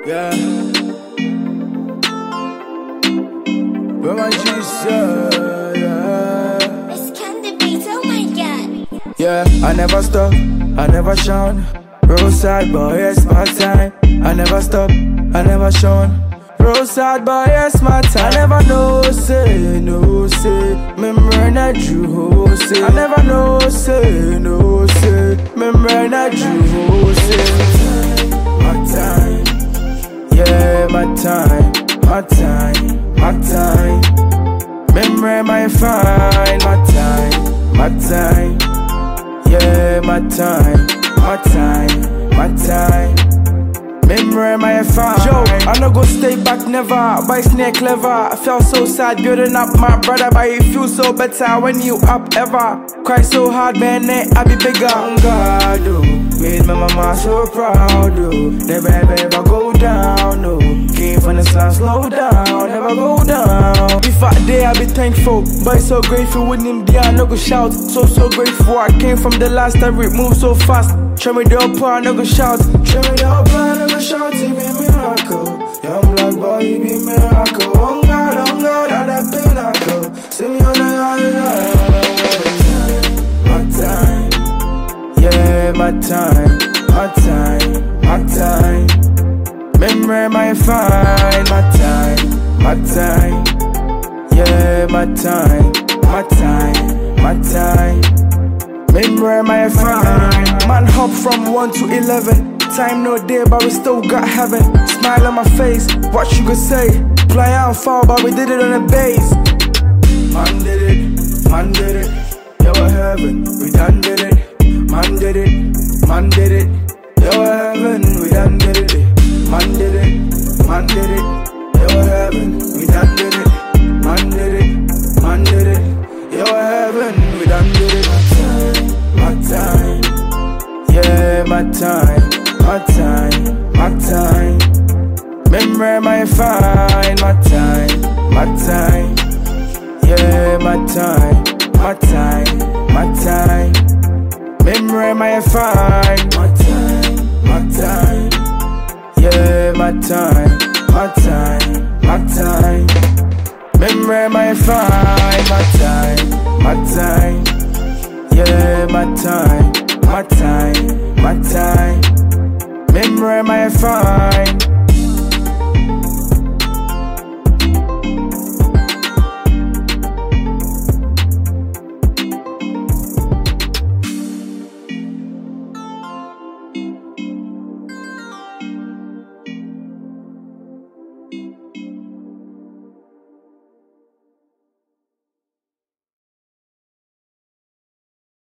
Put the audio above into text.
Yeah. Where my Jesus, yeah. It's Candy Beats, oh my god. Yeah, I never stop, I never shun. Roadside boy, it's my time. I never stop, I never shun. Roadside boy, it's my time. I never know, say, no, say. Remember that you say. I never know, say, no, say. Remember that you say. My time, yeah, my time, my time, my time. Remember my fine, my time, my time. Yeah, my time, my time, my time. Memory my fine. Yo, I no go stay back never, but it's near clever. I felt so sad building up my brother, but it feels so better when you up ever. Cry so hard, man, I be bigger. Oh God, oh, made my mama so proud, oh. Never ever go down, no. Came from the sun, slow down, never go down. If I dare, I be thankful, but it's so grateful with him there, I no go shout. So grateful, I came from the last, every move so fast. Show me the upper, I no go shout. Show me the upper, I no go shout, it be miracle. Young black boy, it be miracle. Oh God, I that pinnacle. See me on the my time, yeah, my time, my time, my time. Memory my fine, my time, my time. Yeah, my time, my time, my time. Memory my fine. Man hop from 1 to 11. Time no day, but we still got heaven. Smile on my face, what you could say. Fly out far, but we did it on the base. Man did it, man did it. Yo, heaven, we done did it. Man did it, man did it. Yo, heaven, we done did it. Man did it, man did it. Yo, heaven, we done did it. Man did it, man did it. Yo, heaven, we done did it. My time, yeah, my time, my time, my time. Memory my fine, my time, my time. Yeah, my time, my time, my time. Memory my fine, my time, my time. Yeah, my time, my time, my time. Memory my fine, my time, my time. Yeah, my time, my time, my time. Memory my fine.